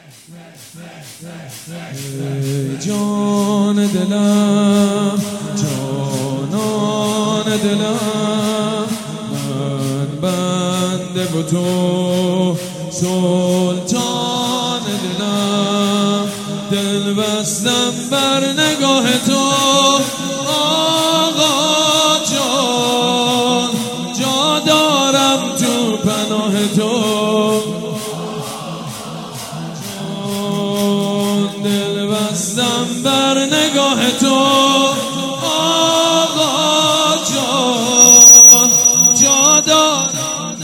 جان دلم جانان دلم من بنده و تو سلطان دلم دل بستم بر نگاه تو آقا جان جا دارم تو پناه تو دل بستم بر نگاه تو آقا جان جا دارم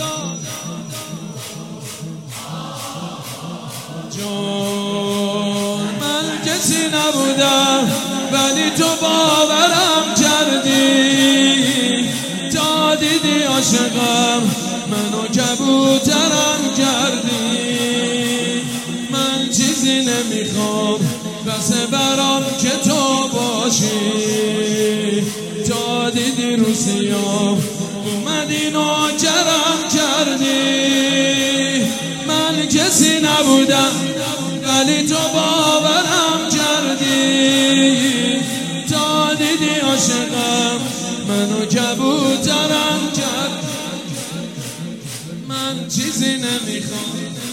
جان من کسی نبودم ولی تو باورم کردی تا دیدی عاشقم منو کبوترم کردی من چیزی نمیخوام بس برام که تو باشی تا دیدی رو سیاه اومدی نوکرم کردی من کسی نبودم ولی تو باورم کردی تا دیدی عاشقم منو کبوترم کرد من چیزی نمیخوام